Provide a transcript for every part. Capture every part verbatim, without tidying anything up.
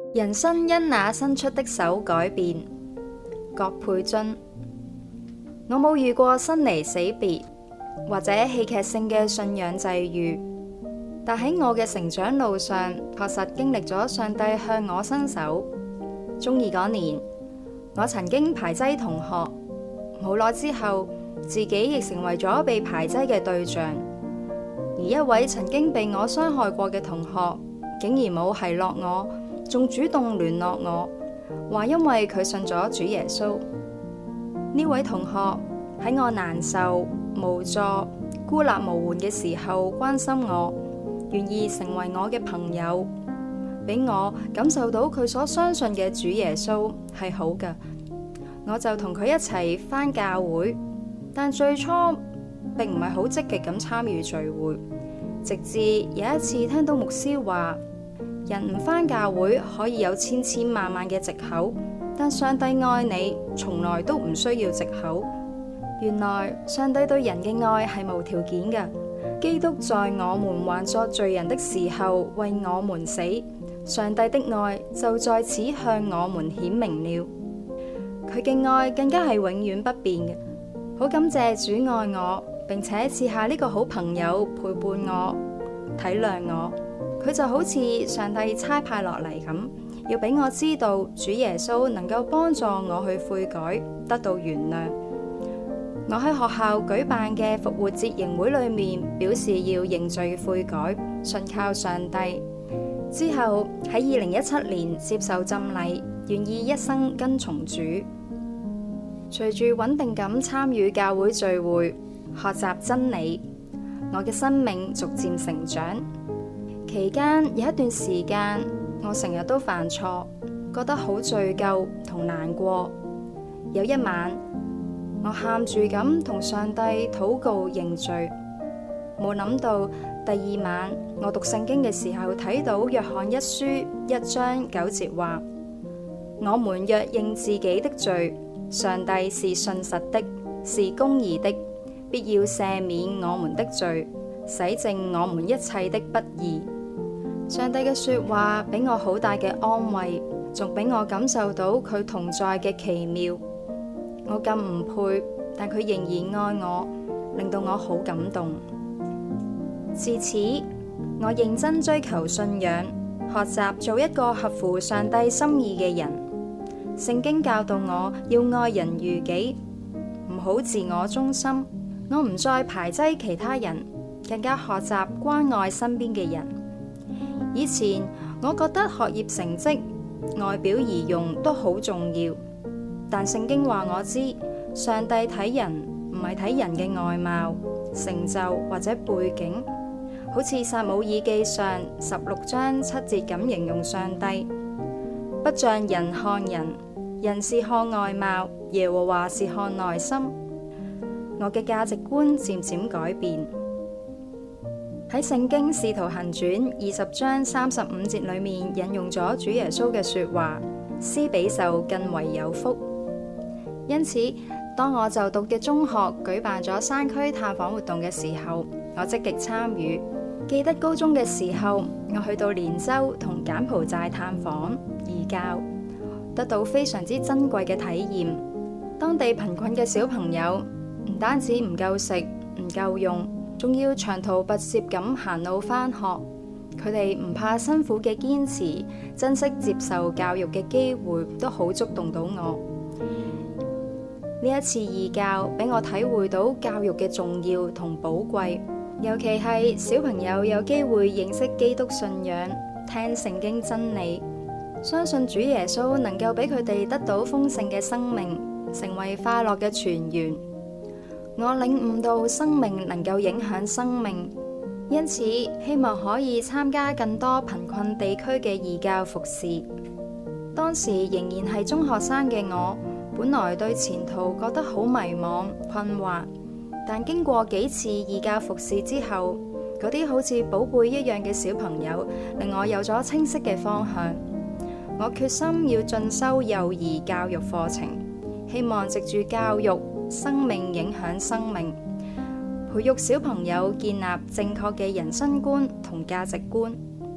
人生因那伸出的手改變。郭佩津。我冇遇過生離死別或者戲劇性嘅信仰際遇，但喺我嘅成長路上，確實經歷咗上帝向我伸手。中二嗰年，我曾經排擠同學，冇耐之後，自己亦成為咗被排擠嘅對象。而一位曾經被我傷害過嘅同學，竟然冇奚落我，仲主動聯絡我，話因為佢信咗主耶穌。呢位同學喺我難受、無助、孤立無援嘅時候關心我，願意成為我嘅朋友，俾我感受到佢所相信嘅主耶穌係好嘅。我就同佢一齊返教會，但最初並唔係好積極咁參與聚會，直至有一次聽到牧師話，人唔返教會可以有千千萬萬嘅藉口，但上帝愛你從來都唔需要藉口。原來上帝對人嘅愛係無條件嘅，基督在我們還作罪人的時候為我們死，上帝的愛就在此向我們顯明了。佢嘅愛更加係永遠不變嘅。好感謝主愛我，並且賜下呢個好朋友陪伴我、體諒我。佢就好似上帝差派落嚟咁，要俾我知道主耶穌能夠幫助我去悔改，得到原諒。我喺學校舉辦嘅復活節營會裏面，表示要認罪悔改，信靠上帝。之後喺二零一七年接受浸禮，願意一生跟從主。隨住穩定咁參與教會聚會，學習真理，我嘅生命逐漸成長。期間有一段時間，我成日都犯錯，覺得好罪疚同難過。有一晚，我喊住咁同上帝禱告認罪，冇諗到第二晚我讀聖經嘅時候睇到約翰一書一章九節話：我們若認自己的罪，上帝是信實的，是公義的，必要赦免我們的罪，洗淨我們一切的不義。上帝嘅說話俾我好大嘅安慰，仲俾我感受到佢同在嘅奇妙。我咁唔配，但佢仍然愛我，令到我好感動。自此，我認真追求信仰，學習做一個合乎上帝心意嘅人。聖經教導我要愛人如己，唔好自我中心。我唔再排擠其他人，更加學習關愛身邊嘅人。以前我覺得學業成績、外表儀容都好重要，但聖經話我知，上帝睇人唔係睇人嘅外貌、成就或者背景，好似撒母耳記上十六章七節咁形容上帝：不像人看人，人是看外貌，耶和華是看內心。我嘅價值觀漸漸改變。喺聖經使徒行傳二十章三十五節裏面引用咗主耶穌嘅說話：施比受更為有福。因此，當我就讀嘅中學舉辦咗山區探訪活動嘅時候，我積極參與。記得高中嘅時候，我去到連州同柬埔寨探訪義教，得到非常之珍貴嘅體驗。當地貧困嘅小朋友唔單止唔夠食、唔夠用，仲要長途跋涉咁行路返學。佢哋唔怕辛苦嘅堅持，珍惜接受教育嘅機會，都好觸動到我。呢一次義教俾我體會到教育嘅重要同寶貴，尤其係小朋友有機會認識基督信仰，聽聖經真理，相信主耶穌能夠俾佢哋得到豐盛嘅生命，成為快樂嘅泉源。我領悟到生命能夠影響生命，因此希望可以參加更多貧困地區嘅義教服侍。當時仍然係中學生嘅我，本來對前途覺得好迷茫困惑，但經過幾次義教服侍之後，嗰啲好似寶貝一樣嘅小朋友令我有咗清晰嘅方向。我決心要進修幼兒教育課程，希望藉住教育生命影響生命，培育小朋友建立正確嘅人生觀同價值觀。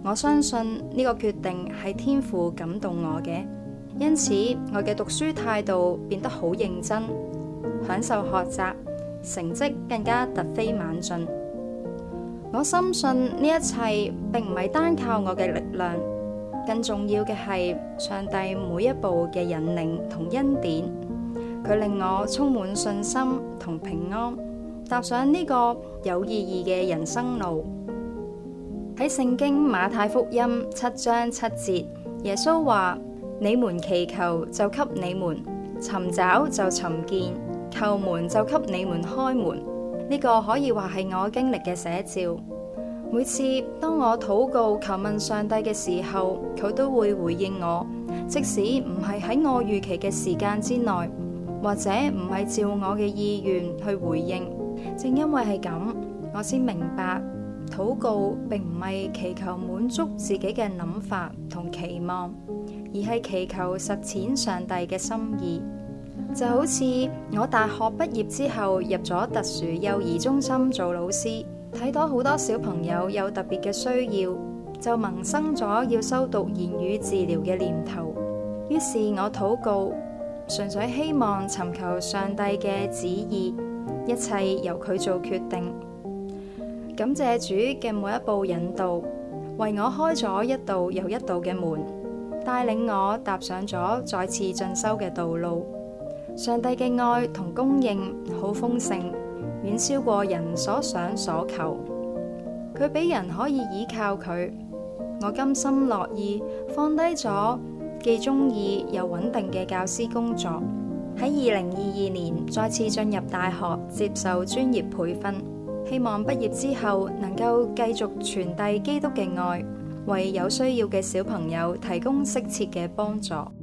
我相信呢個決定係天父感動我嘅，因此我嘅讀書態度變得好認真，享受學習，成績更加突飛猛進。我深信呢一切並唔係單靠我嘅力量，更重要嘅係上帝每一步嘅引領同恩典。佢令我充滿信心同平安，踏上呢個有意義嘅人生路。喺聖經馬太福音七章七節，耶穌話：你們祈求就給你們，尋找就尋見，叩門就給你們開門。呢個可以話係我經歷嘅寫照。每次當我禱告求問上帝嘅時候，佢都會回應我，即使唔係喺我預期嘅時間之內，或者唔係照我嘅意願去回應。正因為係咁，我先明白禱告並唔係祈求滿足自己嘅諗法同期望，而係祈求實踐上帝嘅心意。就好似我大學畢業之後入咗特殊幼兒中心做老師，睇到好多小朋友有特別嘅需要，就萌生咗要修讀言語治療嘅念頭。於是我禱告，純粹希望尋求上帝嘅旨意，一切由佢做決定。感謝主嘅每一步引導，為我開咗一道又一道嘅門，帶領我踏上咗再次進修嘅道路。上帝嘅愛同供應好豐盛，遠超過人所想所求。佢俾人可以依靠佢，我甘心樂意放低咗既中意又穩定嘅教師工作，喺二零二二年再次進入大學接受專業培訓，希望畢業之後能夠繼續傳遞基督嘅愛，為有需要嘅小朋友提供適切嘅幫助。